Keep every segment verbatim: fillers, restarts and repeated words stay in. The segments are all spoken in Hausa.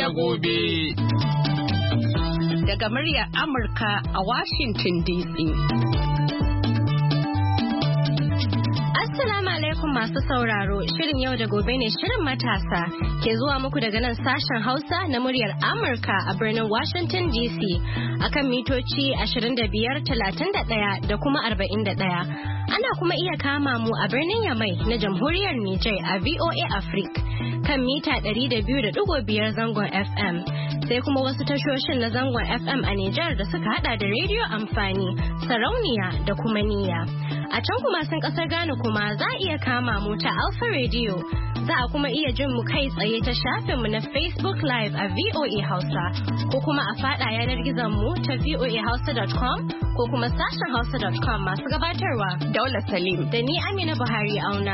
gobe. Daga muryar Amurka a Washington D C. Assalamu alaikum masu sauraro, shirin yau da gobe ne shirin matasa ke zuwa muku daga nan sashen Hausa na muryar Amurka a birnin Washington D C akan mitoci ashirin da biyar, talatin da ɗaya da kuma arba'in da ɗaya. Ana kuma iya kama mu a birnin Yamai na Jamhuriyar Nijar a V O A Africa kan mita ɗari da biyu da ɗigo biyar zangon F M. Sai kuma wasu tashoshin na zangon F M a Nijar da suka hada da rediyo amfani, sarauniya da kuma niyya. A can kuma sun kasar Ghana kuma za a iya kama mu ta Alpha Radio. Za a kuma iya jin mu kai tsaye ta shafinmu na Facebook Live a V O A Hausa ko kuma a fada yanar gizon mu ta v o a hausa dot com ko kuma sashen hausa dot com. Masu gabatarwa Daula Salim da ni Amina Buhari Auna.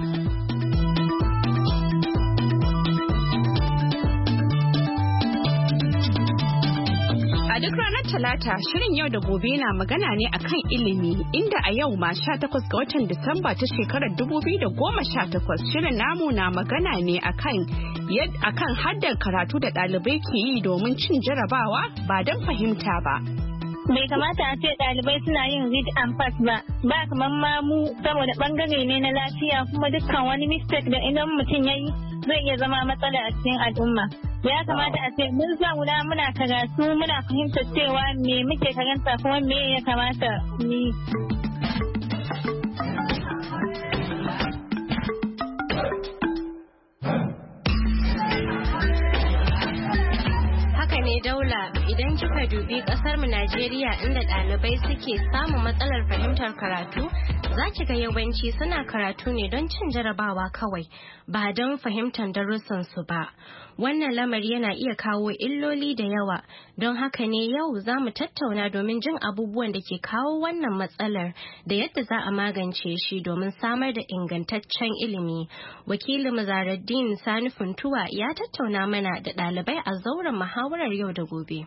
A duk ranar Talata, shirin yau da gobe na magana ne akan ilimi, inda a yau ma sha takwas ga watan Disamba ta shekarar dubu biyu da goma sha takwas shirin namu na magana ne akan akan haddar karatu da ɗalibai ke yi domin cin jarabawa ba don fahimta ba. Bai kamata a ce ɗalibai suna yin read and pass ba, ba kamar ma mu saboda ɓangare ne na lafiya kuma dukkan wani mistake da idan mutum ya yi zai iya zama matsala a cikin al'umma. Ya kamata a ce mun zauna muna karatu muna fahimtar cewa me muke karanta kuma me ya kamata ni. Haka ne Daula, idan kika dubi kasar mu Najeriya inda ɗalibai suke samun matsalar fahimtar karatu, za ki ga yawanci suna karatu ne don cin jarabawa kawai ba don fahimtar darussan su ba. Wannan lamari yana iya kawo illoli da yawa, don haka ne yau za mu tattauna domin jin abubuwan da ke kawo wannan matsalar da yadda za a magance shi domin samar da ingantaccen ilimi. Wakilin Zahraddeen Sani Funtuwa ya tattauna mana da ɗalibai a zauren muhawarar yau da gobe.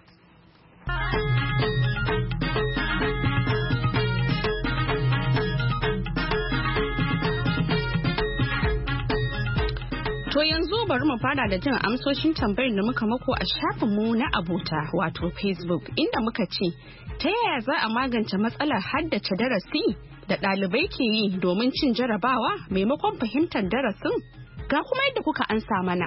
To yanzu bari mu fara da jin amsoshin tambayar da muka mako a shafinmu na abota wato Facebook, inda muka ce ta yaya za a magance matsalar haddace darasi da ɗalibai ke yi domin cin jarabawa maimakon fahimtar darasin? Ga kuma yadda kuka ansa mana.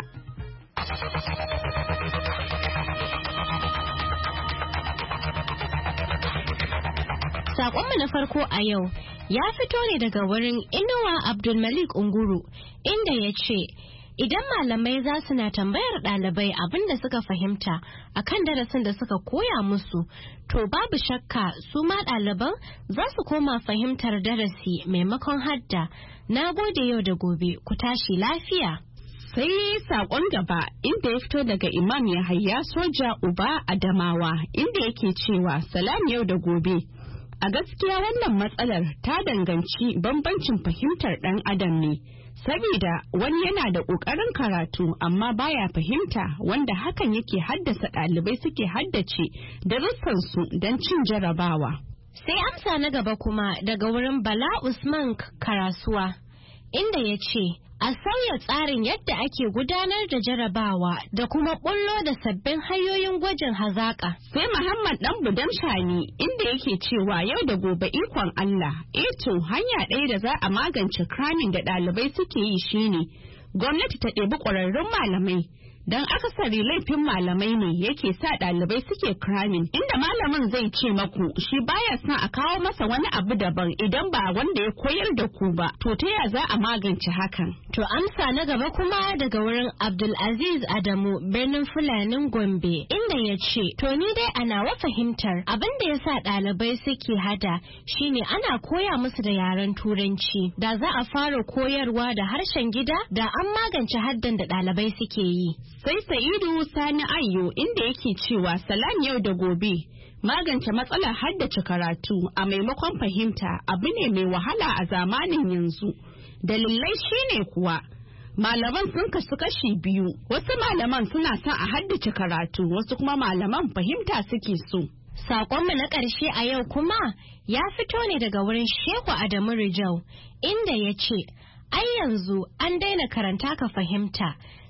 Saƙonmu na farko a yau ya fito ne daga wurin Inuwa Abdulmalik Unguru, inda ya ce idan malamai za su na tambayar ɗalibai abin da suka fahimta akan darasin da suka koya musu, to babu shakka su ma ɗaliban za su koma fahimtar darasi maimakon hadda. Na gode yau da gobe, ku tashi lafiya. Sai saƙon gaba inda ya fito daga Imam Yahaya Soja Uba Adamawa, inda yake cewa salam yau da gobe. A gaskiya wannan matsalar ta danganci bambancin fahimtar ɗan adam ne. Sabida wani yana da ƙoƙarin karatu amma baya fahimta, wanda hakan yake haddasa ɗalibai suke haddace darussansu don cin jarabawa. Sai amsa na gaba kuma daga wurin Bala Usman Karasuwa, inda ya ce a sauya tsarin yadda ake gudanar da jarabawa da kuma bullo da sabbin hanyoyin gwajin hazaƙa. Sai Muhammad Dan Budam Shani, inda yake cewa yau da gobe ikon Allah, eto hanya ɗaya da za a magance cramming da ɗalibai suke yi shine gwamnati ta ɗebi ƙwararrun malamai. Don akasari laifin malamai ne yake sa ɗalibai suke cramming, inda malamin zai ce maku shi baya son a kawo masa wani abu daban idan ba wanda ya koyar da ku ba. To ta ya za a magance hakan? To amsa na gaba kuma daga wurin Abdulaziz Adamu, birnin Fulanin Gombe, inda ya ce to ni dai a nawa fahimtar abin da ya sa ɗalibai suke hada shine ana koya musu da yaren Turanci. Da za a fara koyarwa da harshen gida da an magance haddan da ɗalibai suke yi. Sai Sa'idu Sani Ayyo, inda yake cewa salam yau da gobe. Magance matsalar haddace karatu a maimakon fahimta abu ne mai wahala a zamanin yanzu. Dalilai shine kuwa malaman sun kasu kashi biyu, wasu malaman suna son a haddace karatu, wasu kuma malaman fahimta suke so. Saƙonmu na ƙarshe a yau kuma ya fito ne daga wurin Shehu Adamu Rijau, inda ya ce ai yanzu an daina karanta ka fahimta,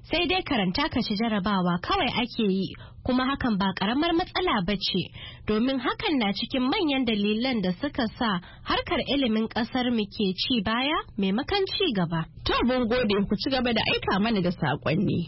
sai dai karanta ka ci jarabawa kawai ake yi, kuma hakan ba karamar matsala ba ce, domin hakan na cikin manyan dalilan da suka sa harkar ilimin kasar mu ke ci baya maimakon ci gaba. To mun gode, ku ci gaba da aika mana da saƙonni.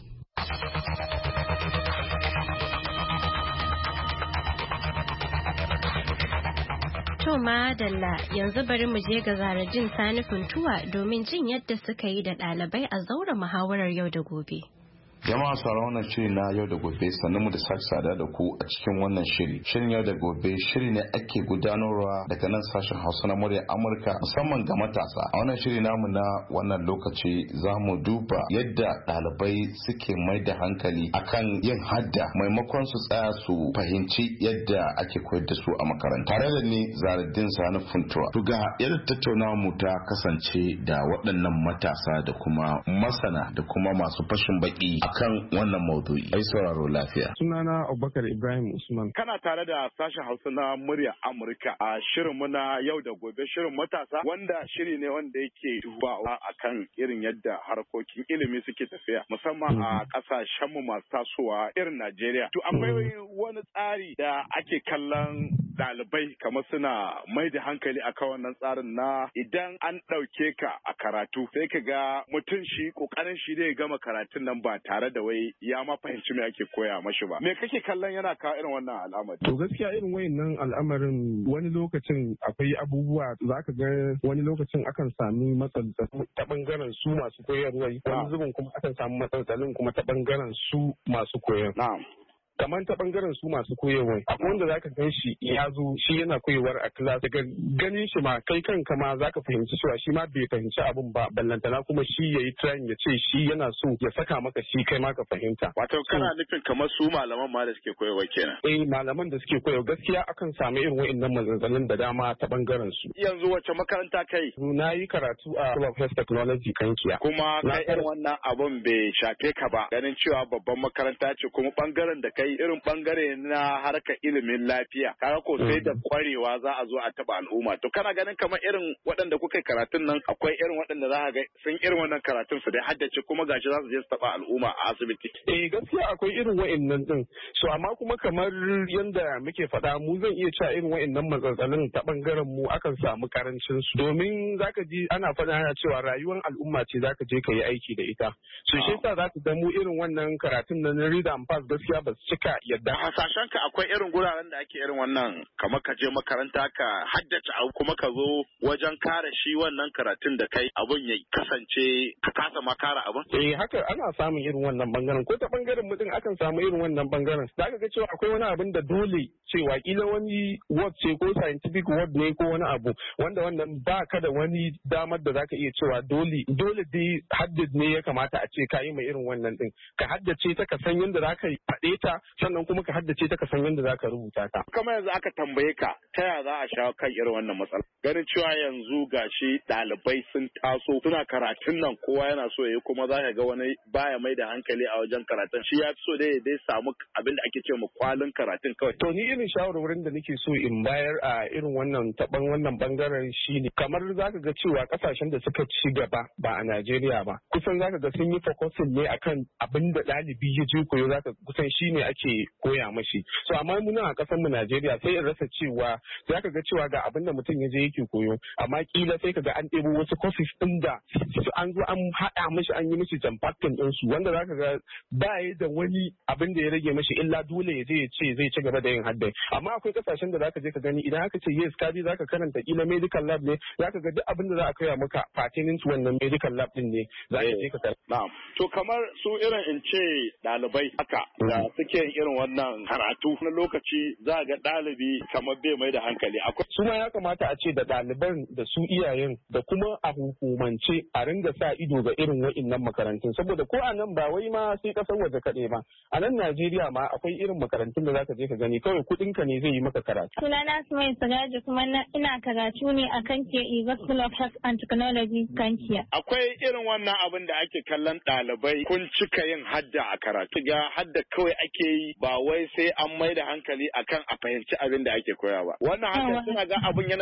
To madalla, yanzu bari mu je ga Zaradin Sani Funtuwa domin jin yadda suka yi da ɗalibai a zauren muhawarar yau da gobe. Jama'a sauran wannan shiri na yau da gobe, sannan mu da sake sada da ku a cikin wannan shiri. Shirin yau da gobe shiri ne ake gudanarwa daga nan sashen Hausa na muryar Amurka musamman ga matasa. A wannan shiri namu na wannan lokaci za mu duba yadda ɗalibai suke mai da hankali akan yin hadda maimakon su tsaya su fahimci yadda ake koyar da su a makaranta. Tare da ni Zaradin Sani Funtuwa. To ga yadda tattaunawa mu ta kasance da waɗannan matasa da kuma masana da kuma masu fashin baki kan wannan maudu'i. Ai sauraro lafiya. Sunana Abubakar Ibrahim Usman. Kana tare da sashen Hausa na murya Amurka a shirin mu na yau da gobe, shirin matasa, wanda shiri ne wanda yake dubawa akan irin yadda harkokin ilimi suke tafiya musamman a kasashen mu masu tasowa irin Najeriya. To akwai wani tsari da ake kallon ɗalibai kamar suna mai da hankali akan wannan tsarin na idan an ɗauke ka a karatu sai ka ga mutum shi ƙoƙarin shi zai gama karatun nan ba tare da wai ya ma fahimci me ake koya mashi ba. Me kake kallon yana kawo irin wannan al'amari? To gaskiya irin wayannan al'amarin wani lokacin akwai abubuwa za ka ga wani lokacin akan sami matsaltsalin ta bangaren su masu koyarwa, wani zubin kuma akan samu matsaltsalin kuma ta bangaren su masu koyarwa. Na'am. kamar ta bangaren su masu koyarwa akwai wanda zaka gan shi ya zo shi yana koyarwar a class daga ganin shi ma kai kanka ma zaka fahimci cewa shi ma bai fahimci abin ba ballantana kuma shi yayi trying ya ce shi yana so ya saka maka shi kai ma ka fahimta. Wato kana nufin kamar su malaman ma da suke koyarwa kenan? Eh malaman da suke koyarwa gaskiya akan samu irin wa'annan maganganun da dama ta bangaren su. Yanzu wace makaranta kai? Na yi karatu a School of Health Technology Kankiya. Kuma kai irin wannan abun bai shafe ka ba ganin cewa babban makaranta ce kuma bangaren da kai irin bangare na harkar ilimin lafiya kaga ko sai da kwarewa za a zo a taba al'umma to kana ganin kamar irin waɗanda kuka karatun nan akwai irin waɗanda za ka ga sun irin wannan karatun su dai haddace kuma gashi za su je su taba al'umma a asibiti. Eh gaskiya akwai irin wa'annan din so amma kuma kamar yanda muke faɗa mu zan iya cewa irin wa'annan matsatsalin ta bangaren mu akan samu karancin su domin zaka ji ana faɗa ana cewa rayuwar al'umma ce zaka je ka yi aiki da ita so shi yasa zaka ga mu irin wannan karatun na read and pass gaskiya ba su cika yadda hasashen ka akwai irin guraren da ake irin wannan kamar ka je makaranta ka haddace abu kuma ka zo wajen kare shi wannan karatun da kai abun ya kasance ka kasa ma kare abun. Eh haka ana samun irin wannan bangaren ko ta bangaren mutum akan samu irin wannan bangaren zaka ga cewa akwai wani abin da dole cewa kila wani word ce ko scientific word ne ko wani abu wanda wannan ba ka da wani damar da zaka iya cewa dole dole dai haddad ne ya kamata a ce ka yi mai irin wannan din ka haddace ta ka san yadda zaka faɗe ta sannan kuma ka haddace ta ka san yadda zaka rubuta ta. Kamar yanzu aka tambaye ka ta yaya za a shawo kan irin wannan matsala ganin cewa yanzu gashi ɗalibai sun taso suna karatun nan kowa yana so ya kuma za ka ga wani baya mai da hankali a wajen karatun shi ya so dai dai samu abin da ake ce ma kwalin karatun kawai. To ni irin shawarwarin da nake so in bayar a irin wannan taban wannan bangaren shine kamar zaka ga cewa kasashen da suka ci gaba ba a Najeriya ba kusan zaka ga sun yi focusing ne akan abin da ɗalibi ya je koyo zaka kusan shine ake koya mashi so amma muna a kasar mu Najeriya sai in rasa cewa zaka ga cewa ga abin da mutum ya je yake koyo amma kila sai kaga an ɗebo wasu courses din da an zo an haɗa mashi an yi mashi jamfactin din su wanda zaka ga ba ya da wani abin da ya rage mashi illa dole ya je ya ce zai ci gaba da yin haddai amma akwai kasashen da zaka je ka gani idan aka ce yes ka je zaka karanta kila medical lab ne zaka ga duk abin da za a koya maka pertaining to wannan medical lab din ne za ka je ka karanta. Na'am to kamar su irin in ce ɗalibai haka da suke irin wannan karatu na lokaci za ga ɗalibi kamar bai mai da hankali akwai su ma ya kamata a ce da ɗaliban da su iyayen da kuma a hukumance a ringa sa ido ga irin wa'innan makarantun saboda ko a nan ba wai ma sai kasar waje kaɗai ba a nan Najeriya ma akwai irin makarantun da zaka je ka gani kawai kuɗin ka ne zai yi maka karatu. Sunana Sumai Sagaji kuma ina karatu ne a Kankiya Eagle School of Health and Technology Kankiya. Akwai irin wannan abin da ake kallon ɗalibai kun cika yin hadda a karatu ga hadda kawai ake yi ba wai sai an mai da hankali akan a fahimci abin da ake koya ba. Wannan hadda suna ga abin yana da illa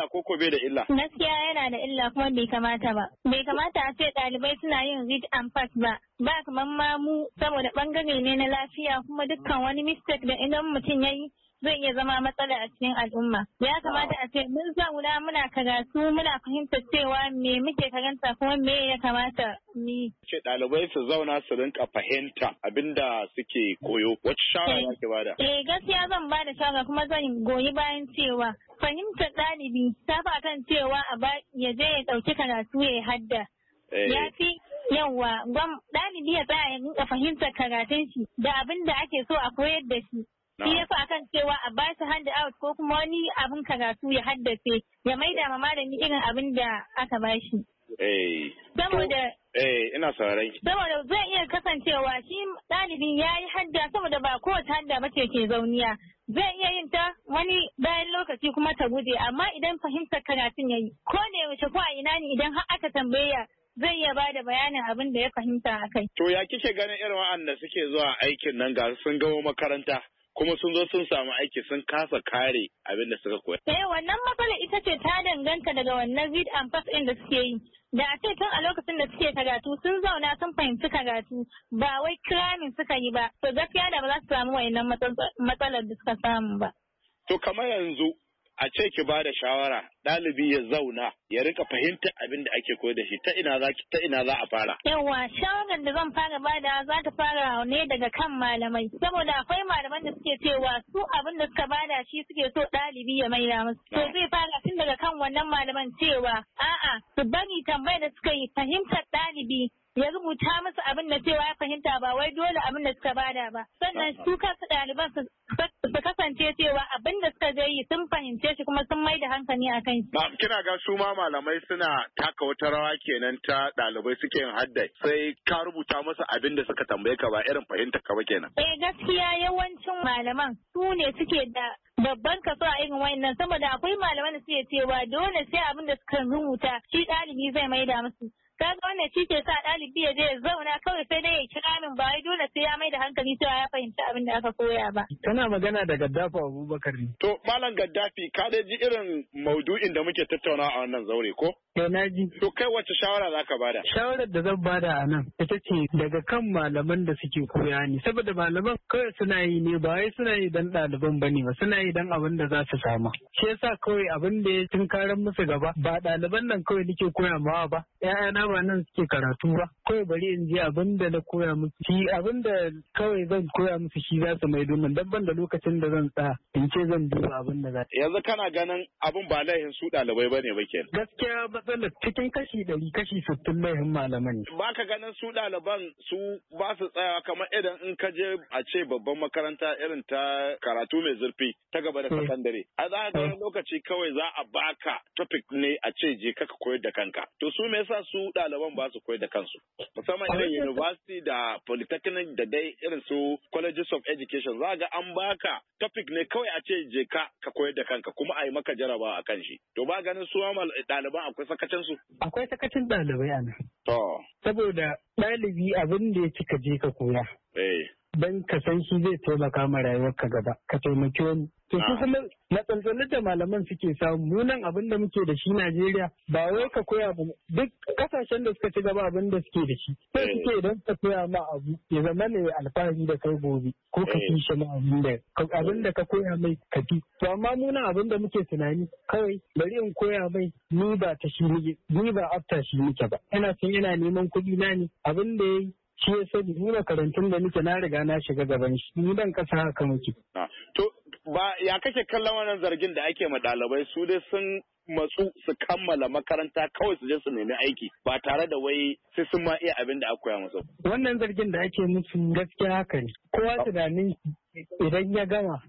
illa ko ko bai da illa? Gaskiya yana da illa kuma bai kamata ba. Bai kamata a ce ɗalibai suna yin read and pass ba. Ba kamar ma mu saboda ɓangare ne na lafiya kuma dukkan wani mistake da idan mutum ya yi zai iya zama matsala a cikin al'umma. Ya kamata a ce mun zauna muna karatu muna fahimtar cewa me muke karanta kuma me ya kamata mu. Ce ɗalibai su zauna su rinka fahimta abinda suke koyo. Wacce shawara za ki bada? Eh gaskiya zan bada shawara kuma zan goyi bayan cewa fahimtar ɗalibi ta fa kan cewa a ba ya je ya ɗauki karatu ya hadda. Ya fi yawa ɗalibi ya tsaya ya rinka fahimtar karatun shi da abin da ake so a koyar da shi. Shi ya fa kan cewa a ba shi hand out ko kuma wani abin karatu ya haddace ya maida ma malami irin abin da aka ba shi. Eh. Saboda Eh ina sauraron ki. Saboda zai iya kasancewa shi ɗalibin ya yi hadda saboda ba kowace hadda ba ce ke zauniya. Zai iya yin ta wani bayan lokaci kuma ta guje amma idan fahimtar karatun ya yi ko da yaushe ko a ina ne idan har aka tambaya zai iya ba da bayanin abin da ya fahimta a kai. To ya kike ganin irin wa'anda suke zuwa aikin nan ga sun gawo makaranta kuma sun zo sun samu aiki sun kasa kare abin da suka koya. Eh wannan matsala ita ce ta danganta daga wannan read and pass ɗin da suke yi. Da a ce tun a lokacin da suke karatu sun zauna sun fahimci karatu ba wai kiramin suka yi ba. To gaskiya da ba za su samu wayannan matsalar da suka samu ba. To kamar yanzu a ce ki ba da shawara ɗalibi ya zauna ya rika fahimta abin da ake koyar da shi ta ina za ta ina za a fara. Yawa shawarar da zan fara bada za ta fara ne daga kan malamai saboda akwai malaman da suke cewa su abin da suka bada shi suke so ɗalibi ya maida musu. To zai fara tun daga kan wannan malaman cewa a'a su bari tambayar da suka yi fahimtar ɗalibi ya rubuta musu abin da cewa ya fahimta ba wai dole abin da suka bada ba. Sannan su kansu ɗaliban su kasance cewa abin da suka je yi sun fahimce shi kuma sun mai da hankali a kan shi. Kina ga su ma malamai suna taka wata rawa kenan ta ɗalibai suke yin haddai sai ka rubuta musu abin da suka tambaye ka ba irin fahimtar ka ba kenan. Eh gaskiya yawancin malaman su ne suke da babban kaso a irin wayannan saboda akwai malaman da suke cewa dole sai abin da suka rubuta shi ɗalibi zai maida musu. Kaga wannan shi ke sa ɗalibi ya je ya zauna kawai sai dai ya kira min ba wai dole sai ya mai da hankali cewa ya fahimci abin da aka koya ba. Tana magana da Gaddafi Abubakar ne. To Malam Gaddafi ka dai ji irin maudu'in da muke tattauna a wannan zaure ko? Eh na ji. To kai wacce shawara za ka bada? Shawarar da zan bada a nan ita ce daga kan malaman da suke koya ne saboda malaman kawai suna yi ne ba wai suna yi dan ɗaliban ba ne ba suna yi dan abin da za su samu. Shi yasa kawai abin da ya tunkaran musu gaba ba ɗaliban nan kawai nake koya mawa ba. ‘Ya'yana ba nan suke karatu ba kawai bari in ji abin da na koya musu shi abin da kawai zan koya musu shi za su mai domin dabban da lokacin da zan tsaya in ce zan duba abin da za yanzu kana ganin abin ba laihin su ɗalibai ba ne ba ke gaskiya matsalar cikin kashi ɗari kashi sittin laihin malaman ne ba ka ganin su ɗaliban su ba su tsayawa kamar idan in ka je a ce babban makaranta irin ta karatu mai zurfi ta gaba da sakandare a za ka ga lokaci kawai za a baka topic ne a ce je ka koyar da kanka to su me yasa su ɗaliban ba su koyar da kansu musamman irin university da polytechnic da dai irin su colleges of education za ga an baka topic ne kawai a ce je ka ka koyar da kanka kuma a yi maka jarabawa a kan shi to ba ganin su ɗaliban akwai sakacin su akwai sakacin ɗalibai a nan to saboda ɗalibi abin da ya cika je ka koya eh dan ka san shi zai taimaka ma rayuwarka gaba ka taimaki wani to su kuma matsalolin da malaman suke samu mu nan abin da muke da shi Najeriya ba wai ka koya ba duk kasashen da suka ci gaba abin da suke da shi sai suke idan ka koya ma abu ya zama ne alfahari da kai gobe ko ka fi shi ma abin da abin da ka koya mai ka fi to amma mu nan abin da muke tunani kawai bari in koya mai ni ba ta shi ni ba afta shi nike ba ina son ina neman kuɗi na ne abin da yayi shi ya sani ni makarantun da nake na riga na shiga gaban shi ni dan kasa haka muke. To ba ya kake kallon wannan zargin da ake ma ɗalibai su dai sun matsu su kammala makaranta kawai su je su nemi aiki ba tare da wai sai sun ma iya abin da aka koya musu. Wannan zargin da ake musu gaskiya haka ne. Kowa tunanin idan ya gama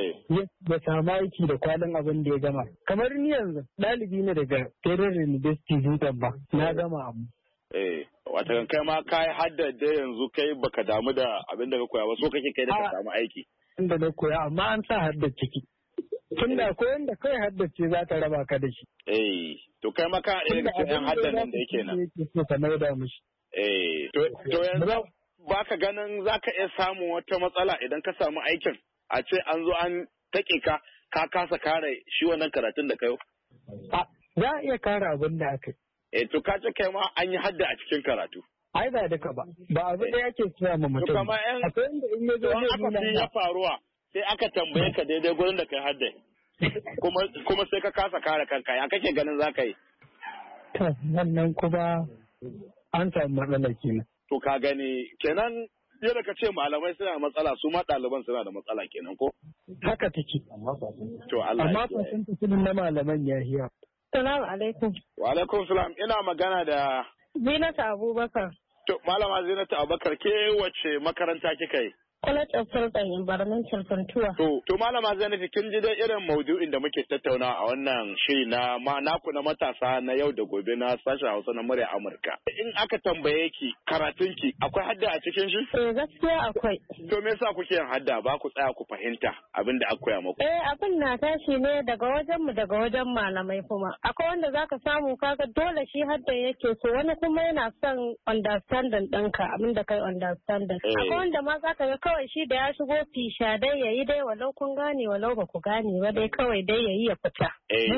ya samu aiki da kwalin abin da ya gama. Kamar ni yanzu ɗalibi ne daga Federal University Dutsen ba na gama abu. Eh, wata kai ma kai haddade yanzu kai baka damu da abin da ka koya ba so kake kai da ka samu aiki. Inda na koya amma an sa hadda ciki. Tun da koyon da kai haddace za ta raba ka da shi. Eh, to kai ma ka ɗaya daga cikin haddan nan da yake nan. So ka mai da mishi. Eh, to yanzu ba ka ganin za ka iya samun wata matsala idan ka samu aikin a ce an zo an taƙe ka ka kasa kare shi wannan karatun da kai. Za a iya kara abin da aka yi. Eh to ka ce kai ma an yi hadda a cikin karatu. Ai ba duka ba. Ba abin da yake tsaya ma mutum. To kamar yan akwai inda in ya zo aka fi ya faruwa sai aka tambaye ka daidai gurin da kai hadda. Kuma kuma sai ka kasa kare kanka ya kake ganin za ka yi. To wannan kuma an samu matsala kenan. To ka gani kenan yadda ka ce malamai suna da matsala su ma ɗaliban suna da matsala kenan ko? Haka take. To Allah ya Amma fasin tasirin na malaman ya hiya. Salamu alaikum. Wa alaikum salam ina magana da Zinatu Abubakar. To malama Zinatu Abubakar ke wace makaranta kika yi? College of Health and Environmental Funtua. To, to malama Zainabi kin ji dai irin maudu'in da muke tattauna a wannan shiri na ma naku na matasa na yau da gobe na sashen Hausa na murya Amurka. In aka tambaye ki karatun ki akwai hadda a cikin shi? Eh gaskiya akwai. To me yasa kuke yin hadda ba ku tsaya ku fahimta abin da aka koya muku? Eh abin na tashi ne daga wajen mu daga wajen malamai kuma. Akwai wanda zaka samu kaga dole shi hadda yake so wani kuma yana son understanding ɗinka abin da kai understanding. Akwai wanda ma zaka ga kawai shi da ya shigo fisha dai yayi dai walau kun gane walau ba ku gane ba dai kawai dai yayi ya fita.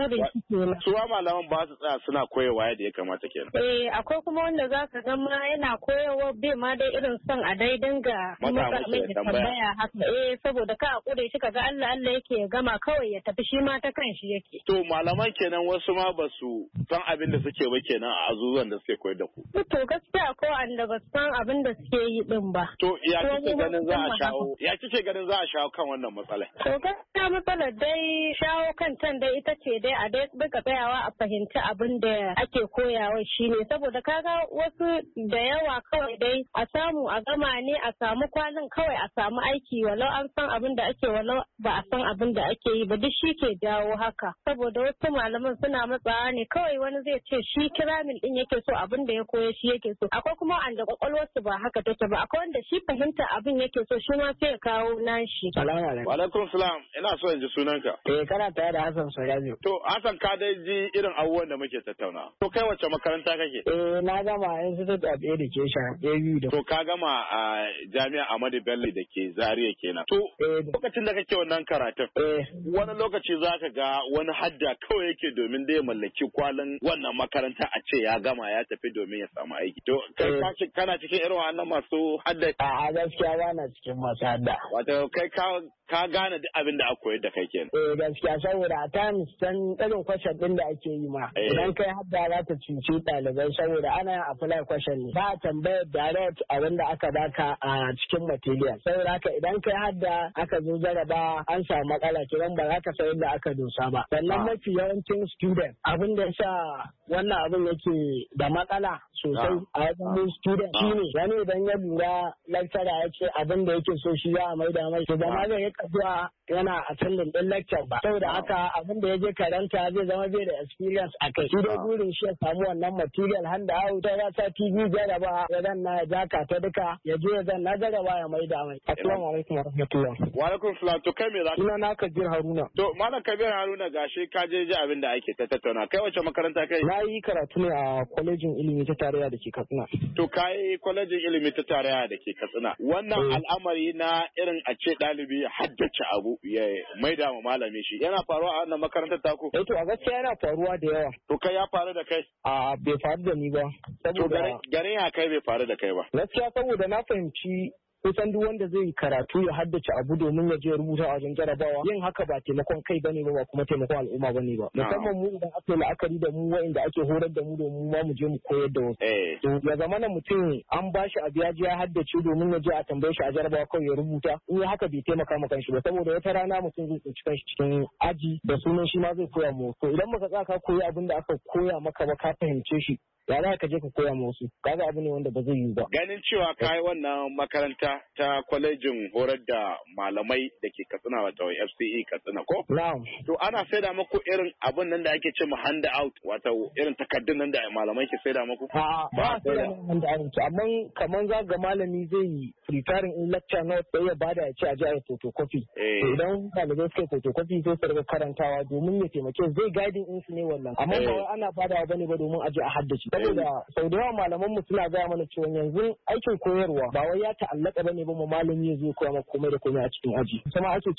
Suwa malaman ba su tsaya suna koyarwa yadda ya kamata kenan. Eh akwai kuma wanda zaka ga ma yana koyarwa bai ma dai irin son a dai dinga mai tambaya haka. Eh saboda ka kure shi kaga Allah Allah yake ya gama kawai ya tafi shi ma ta kan shi yake. To malaman kenan wasu ma ba su san abin da suke ba kenan a azuzuwan da suke koyar da ku. To gaskiya ko wanda ba su san abin da suke yi din ba. To ya kike ganin za a shawo ya kike ganin za a shawo kan wannan matsala? To gaskiya matsalar dai shawo kan can dai ita ce dai a dai duka tsayawa a fahimci abin da ake koyawa shine saboda kaga wasu da yawa kawai dai a samu a gama ne a samu kwalin kawai a samu aiki walau an san abin da ake walau ba a san abin da ake yi ba duk shi ke jawo haka saboda wasu malaman suna matsawa ne kawai wani zai ce shi kiramin din yake so abin da ya koya shi yake so akwai kuma wanda kwakwalwarsu ba haka take ba akwai wanda shi fahimta abin yake so shi ma sai ya kawo nashi. Salamu alaikum. Wa alaikum salam ina so in ji sunanka. Eh kana tare da Hassan Sarabiu. To Hassan ka dai ji irin abubuwan da muke tattauna. To kai wacce makaranta kake? Eh na gama Institute of Education A B U da. To ka gama a Jami'a Ahmadu Bello da ke Zaria kenan. To lokacin da kake wannan karatun. Eh wani lokaci zaka ga wani hadda kawai yake domin da ya mallaki kwalin wannan makaranta a ce ya gama ya tafi domin ya samu aiki. To kai kana cikin irin wannan masu hadda? A gaskiya ba na cikin masu hadda. Wato kai ka ka gane duk abin da aka koyar da kai kenan. Eh gaskiya saboda a times san irin question din da ake yi ma. Idan kai hadda za ta cuci ɗalibai saboda ana yin apply question ne. Ba a tambayar direct abin da aka baka a cikin material. Saboda haka idan kai hadda aka zo jaraba an samu matsala kiran ba za ka san yadda aka dosa ba. Sannan mafi yawancin student abin da sa wannan abin yake da matsala sosai a wajen student shine wani idan ya lura lecturer ya ce abin da yake so shi za a maida mai to ba ma zai yi zuwa yana attending din lecture ba saboda haka abin da ya je karanta zai zama bai da experience a kai shi dai burin shi ya samu wannan material hand out ta ya sa T V jaraba ya zan na jaka ta duka ya je ya zan na jaraba ya maida mai. Assalamu alaikum wa rahmatullah. Wa alaikum salam to kai me za ka? Ina na Kabir Haruna. To malam Kabir Haruna gashi ka je ji abin da ake ta tattauna kai wace makaranta kai? Na yi karatu ne a kwalejin ilimi ta tarayya da ke Katsina. To kai kwalejin ilimi ta tarayya da ke Katsina. Wannan al'amari na irin a ce ɗalibi ya haddace abu ya maida ma malami shi yana faruwa a wannan makarantar taku? Eh to a gaskiya yana faruwa da yawa. To kai ya faru da kai? A bai faru da ni ba. To garin ya kai bai faru da kai ba? Gaskiya saboda na fahimci kusan duk wanda zai karatu ya haddace abu domin ya je rubuta a wajen jarabawa yin haka ba taimakon kai bane ba kuma taimakon al'umma bane ba musamman mu idan aka yi la'akari da mu wa'inda ake horar da mu domin ma mu je mu koyar da wasu to ya zama na mutum an ba shi abu ya je ya haddace domin ya je a tambaye shi a jarabawa kawai ya rubuta in ya haka bai taimaka ma kanshi ba saboda wata rana mutum zai tsinci kanshi cikin aji da sunan shi ma zai koya mu to idan baka tsaka koyi abin da aka koya maka ba ka fahimce shi ya za ka je ka koya musu kaga abu ne wanda ba zai yi ba ganin cewa ka yi wannan makaranta ta kwalejin horar da malamai da ke Katsina wato F C E Katsina ko na'am to ana saida muku irin abun nan da ake ce mu hand out wato irin takardun nan da malamai ke saida muku a ba a saida hand out amma kaman za ga malami zai preparing in lecture note sai ya bada ya ce a je a yi photocopy idan ɗalibai suka yi photocopy sai su riga karantawa domin ya taimake zai guiding in su ne wannan amma ba wai ana badawa bane ba domin a je a haddace saboda sau da yawa malaman mu suna gaya mana cewa yanzu aikin koyarwa ba wai ya ta'allaka bane ba mu malami ya zo koya maka komai da komai a cikin aji kuma ake cewa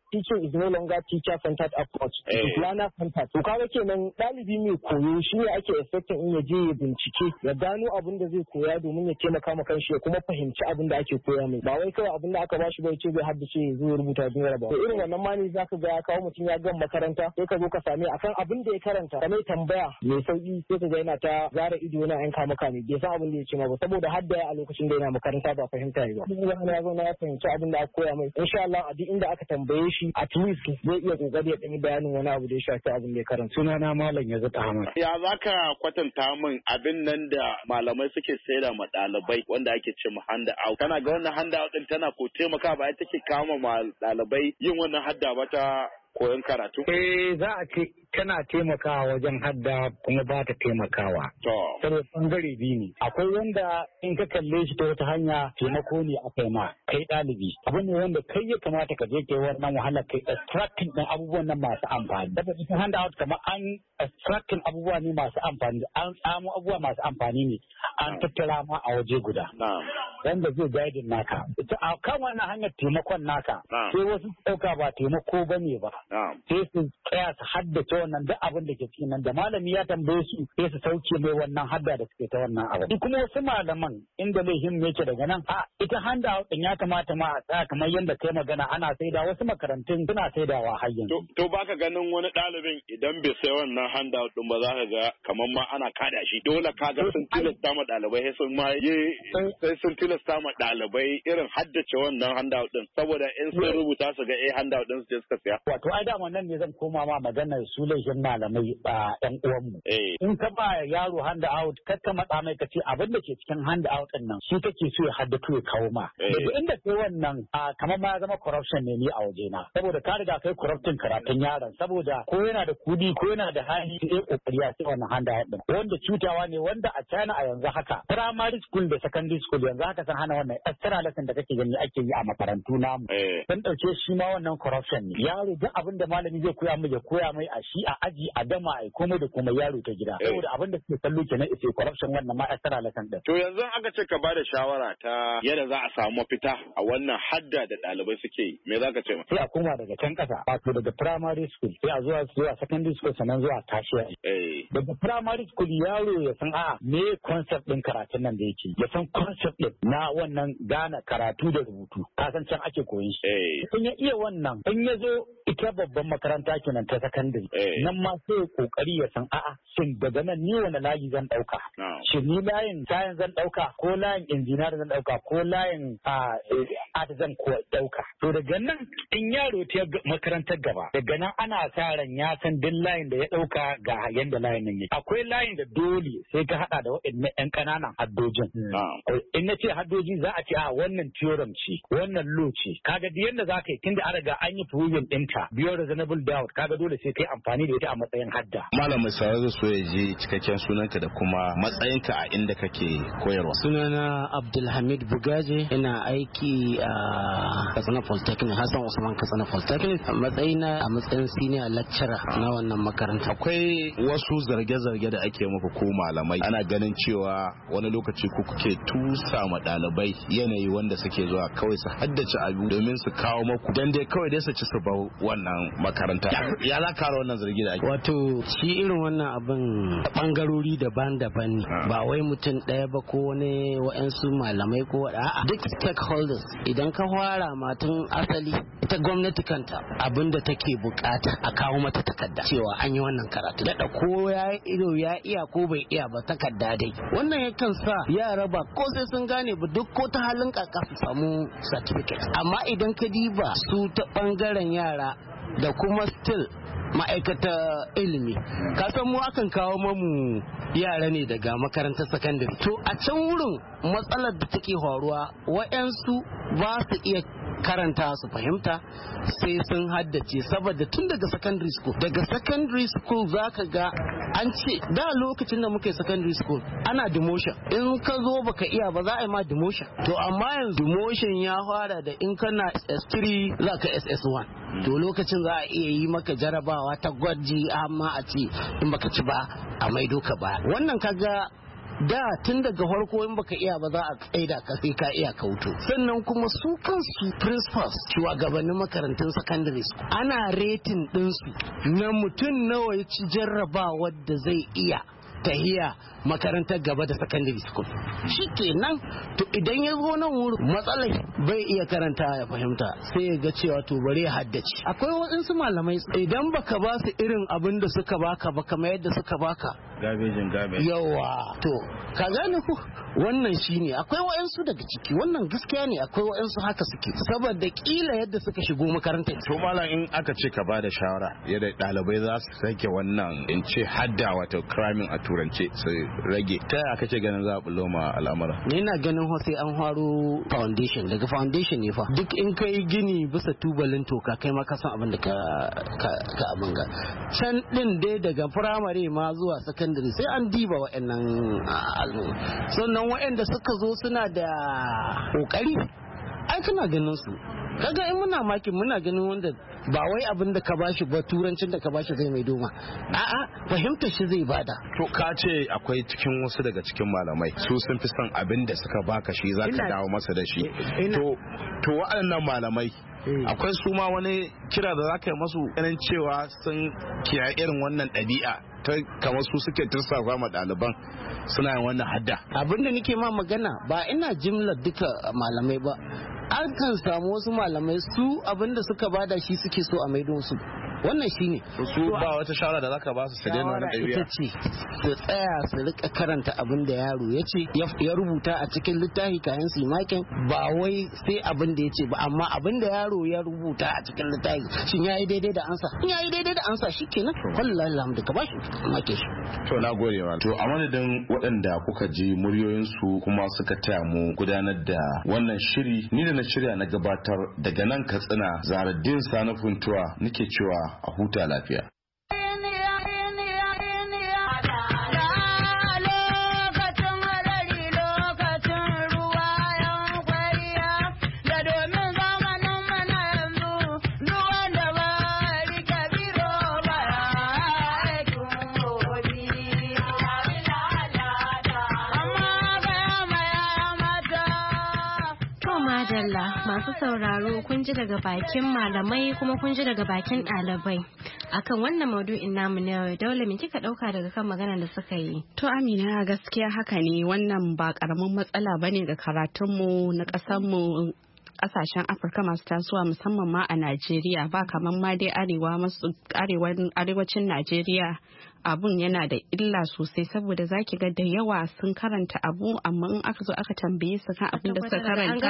teaching is no longer teacher centered approach, it is learner centered. To kaga kenan ɗalibi mai koyo shi ne ake expecting in ya je ya bincike ya gano abin da zai koya domin ya taimaka ma kanshi ya kuma fahimci abin da ake koya mai. Ba wai kawai abin da aka bashi bai ce zai haddace ya zo ya rubuta duniya ba. To irin wannan ma ne zaka ga ya kawo mutum ya gama makaranta sai ka zo ka same akan abin da ya karanta kamar tambaya mai sauki sai ka ga yana ta zara ido yana yanka maka ne bai san abin da ya ce ma ba saboda hadda a lokacin da yana makaranta ba fahimta ba. Kuma ya zo na ya fahimci abin da aka koya mai. Insha Allah a duk inda aka tambaye shi at least zai iya kokari ya ɗanyi bayanin wani abu da ya shafi abin da ya karanta. Sunana Malam Yazid Ahmad. Ya zaka kwatanta min abin nan da malamai suke saida ma ɗalibai wanda ake ce mu handa out. Kana ga wannan handa out din tana ko taimaka ba ita take kama ma ɗalibai yin wannan hadda ba ta koyon karatu? Eh za a ce tana taimakawa wajen hadda kuma ba ta taimakawa. Saboda bangare biyu ne. Akwai wanda in ka kalle shi ta wata hanya taimako ne a kai ma kai ɗalibi. Abin ne wanda kai ya kamata ka je kai wannan wahala kai extracting ɗin abubuwan nan masu amfani. Daga cikin hand out kamar an extracting abubuwa ne masu amfani, an samu abubuwa masu amfani ne an tattara ma a waje guda. Wanda zai gaidin naka. A kan wannan hanyar taimakon naka sai wasu ɗauka ba taimako ba ne ba. Sai su tsaya su haddace wannan duk abin da ke cikin nan da malami ya tambaye su sai su sauke mai wannan hadda da suke ta wannan abu. Kuma wasu malaman inda laifin yake daga nan a ita handa din ya kamata ma a tsaya kamar yadda kai magana ana saida wasu makarantun suna saidawa har yanzu. To baka ganin wani ɗalibin idan bai sai wannan handa din ba za ka ga kamar ma ana kada shi dole ka ga sun tilasta ma ɗalibai sai sun ma yi sai sun tilasta ma ɗalibai irin haddace wannan handa din saboda in sun rubuta su ga eh handa din su suka siya. Wato ai dama nan ne zan koma ma maganar su laifin malamai a ƴan uwanmu. In ka ba yaro hand out kar ka matsa mai ka ce abin da ke cikin hand out din nan shi kake so ya haddace ya kawo ma. Daga inda sai wannan kamar ma ya zama corruption ne ni a waje na. Saboda ka riga kai corrupting karatun yaron saboda ko yana da kudi ko yana da hali sai kokari ya sai wannan hand out din. Wanda cutawa ne wanda a China a yanzu haka primary school da secondary school yanzu haka san hana wannan extra lesson da kake gani ake yi a makarantu namu. Sun dauke shi ma wannan corruption ne. Yaro duk abin da malami zai koya mai ya koya mai a shi a aji a dama a komai da komai yaro ta gida saboda abin da suke kallo kenan ita corruption wannan ma extra lesson din. To yanzu aka ce ka bada shawara ta yadda za a samu mafita a wannan hadda da ɗalibai suke yi me zaka ce? Sai a koma daga can kasa wato daga primary school sai a zuwa zuwa secondary school sannan zuwa tertiary. Daga primary school yaro ya san a me concept din karatun nan da yake ya san concept din na wannan gane karatu da rubutu ka san can ake koyon shi. In ya iya wannan in ya zo ita babban makaranta kenan ta sakandare nan ma sai kokari ya san a'a shin daga nan ni wani layi zan dauka shin ni layin science zan dauka ko layin engineer zan dauka ko layin art zan ko dauka to daga nan in yaro ta makarantar gaba daga nan ana sa ran ya san duk layin da ya dauka ga yanda layin nan yake akwai layin da dole sai ka hada da waɗannan yan kananan haddojin in na ce haddoji za a ce a wannan theorem ce wannan law ce kaga duk yanda za ka yi tunda an riga an yi proving ɗinta biyo reasonable doubt kaga dole sai kai amfani da ita a matsayin hadda. Malam mai sauraro so ya ji cikakken sunanka da kuma matsayinka a inda kake koyarwa. Sunana Abdulhamid Bugaje ina aiki a Katsina Polytechnic Hassan Usman Katsina Polytechnic a matsayina a matsayin senior lecturer na wannan makaranta. Akwai wasu zarge-zarge da ake muku ko malamai ana ganin cewa wani lokaci ku kuke tusa ma ɗalibai yanayi wanda suke zuwa kawai su haddace abu domin su kawo maku dan dai kawai dai su ci su bau wannan makaranta ya za kara wannan zargi da ake wato shi irin wannan abin bangarori daban-daban ne ba wai mutum ɗaya ba ko wani wa'ansu malamai ko a'a duk stakeholders idan ka fara matun asali ita gwamnati kanta abin da take bukata a kawo mata takarda cewa an yi wannan karatu da ko ya ido ya iya ko bai iya ba takarda dai wannan yakan sa yara ba ko sai sun gane ba duk ko ta halin kaka su samu certificate amma idan ka diba su ta bangaren yara da kuma still ma'aikata ilimi kasan mu akan kawo mamu yara ne daga makarantar sakandare to a can wurin matsalar da take faruwa wa'yansu ba su iya karanta su fahimta sai sun haddace saboda tun daga secondary school daga secondary school zaka ga an ce da lokacin da muka yi secondary school ana demotion in ka zo baka iya ba za a yi ma demotion to amma yanzu demotion ya fara da in kana S S three za ka S S one to lokacin za a iya yi maka jarabawa ta gwaji amma a ce in baka ci ba a maido ka ba wannan kaga da tun daga farko in baka iya ba za a tsaida ka sai ka iya kauto. Sannan kuma su kansu principals shugabannin makarantun secondary school ana rating ɗinsu na mutum nawa ya ci jarrabawa da zai iya tahiya makarantar gaba da secondary school. Shi kenan to idan ya zo nan wurin matsalar bai iya karanta ya fahimta sai ya ga cewa to bari ya haddace. Akwai waɗansu malamai idan baka ba su irin abin da suka baka ba kamar yadda suka baka gabejin gabeji yawa to ka gane ku wannan shine akwai waɗansu daga ciki wannan gaskiya ne akwai waɗansu haka suke saboda kila yadda suka shigo makarantar. To malam in aka ce ka bada shawara yadda ɗalibai za su sake wannan in ce hadda wato cramming a turance su rage ta yaya kake ganin za a bullo ma al'amura? Ni na ganin ho sai an faro foundation daga foundation ne fa duk in kai gini bisa tubalin toka kai ma ka san abin da ka ka ka abin ga can din dai daga primary ma zuwa secondary sai an diba waɗannan al'umma sannan waɗanda suka zo suna da kokari ai kana ganin su kaga in muna makin muna ganin wanda ba wai abin da ka bashi ba turancin da ka bashi zai mai doma a'a fahimtar shi zai bada. To ka ce akwai cikin wasu daga cikin malamai su sun fi son abin da suka baka shi zaka dawo masa da shi to to waɗannan malamai akwai su ma wani kira da zaka yi masu ganin cewa sun kiyaye irin wannan ɗabi'a ta kamar su suke tursafa ma ɗaliban suna yin wannan hadda. Abin da nake ma magana ba ina jimlar duka malamai ba an kan samu wasu malamai su abinda suka bada shi suke so a maido su wannan shine su ba wata shawara da zaka ba su su daina wannan ɗabi'a ita ce su tsaya su rika karanta abin da yaro ya ce ya rubuta a cikin littafi kayan su makin ba wai sai abin da ya ce ba amma abin da yaro ya rubuta a cikin littafi shin yayi daidai da ansa in yayi daidai da ansa shikenan wallahi alhamdu ka bashi make shi. To na gode ma to a madadin waɗanda kuka ji muryoyin su kuma suka taya mu gudanar da wannan shiri ni da na shirya na gabatar daga nan Katsina Zaraddin Sani Funtuwa nake cewa a huta lafiya. Masu sauraro kun ji daga bakin malamai kuma kun ji daga bakin ɗalibai akan wannan maudu'in namu na yau. Daula me kika ɗauka daga kan magana da suka yi? To Amina gaskiya haka ne wannan ba ƙaramin matsala bane ga karatunmu na ƙasarmu kasashen Afirka masu tasowa musamman ma a Najeriya ba kamar ma dai arewa masu arewacin Najeriya abun yana da illa sosai saboda zaki ga da yawa sun karanta abu amma in aka zo aka tambaye su kan abin da suka karanta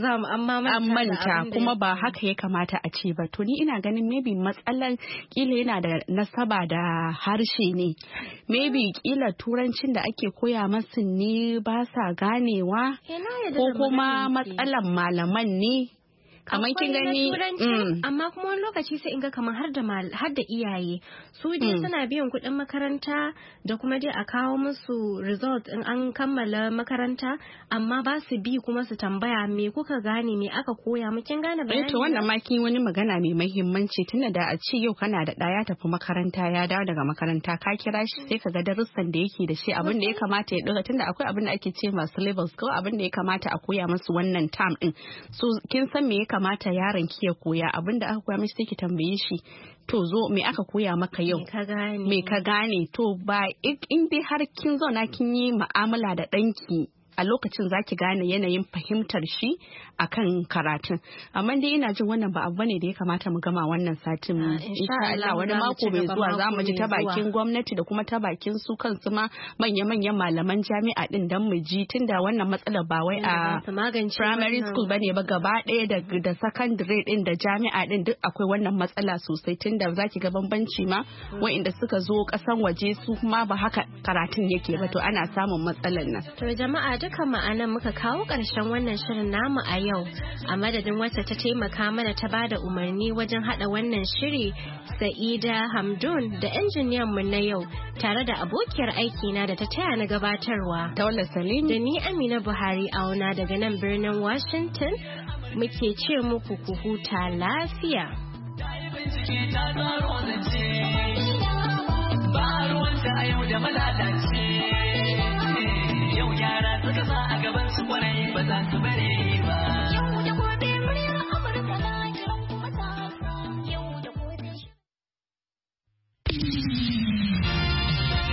an manta kuma ba haka ya kamata a ce ba. To ni ina ganin maybe matsalar kila yana da nasaba da harshe ne, maybe kila turancin da ake koya masu ne ba sa ganewa ko kuma matsalar malaman ne. Kamar kin gani amma kuma wani lokaci sai in ga kamar har da har da iyaye su dai suna biyan kuɗin makaranta da kuma dai a kawo musu result in an kammala makaranta amma ba su bi kuma su tambaya me kuka gane me aka koya mu kin gane bayani. To wannan ma kin wani magana mai muhimmanci tunda da a ce yau kana da ɗaya tafi makaranta ya dawo daga makaranta ka kira shi sai ka ga darussan da yake da shi abin da ya kamata ya ɗora tunda akwai abin da ake ce masu levels ko abin da ya kamata a koya musu wannan term din so kin san me ya kamata yaron ki ya koya abinda aka koya mishi take tambaye shi to zo me aka koya maka yau me ka gane to ba in dai har kin zauna kin yi mu'amala da ɗanki a lokacin zaki gane yanayin fahimtar shi akan karatun amma dai ina jin wannan ba abu bane da ya kamata mu gama wannan satin insha Allah wani mako mai zuwa za mu ji ta bakin gwamnati da kuma ta bakin su kansu ma manya-manyan malaman jami'a din dan mu ji tunda wannan matsalar ba wai a primary school bane ba gaba ɗaya da da secondary din da jami'a din duk akwai wannan matsala sosai tunda zaki ga bambanci ma wa'inda suka zo kasan waje su kuma ba haka karatun yake ba to ana samun matsalar nan. To jama'a dukan ma'anan muka kawo ƙarshen wannan shirin namu a yau a madadin wacce ta taimaka mana ta bada umarni wajen hada wannan shiri Sa'ida Hamdun da injiniyan mu na yau tare da abokiyar aiki na da ta taya na gabatarwa Daula Salim da ni Amina Buhari auna daga nan birnin Washington muke ce muku ku huta lafiya. Ba ruwanta a yau da malala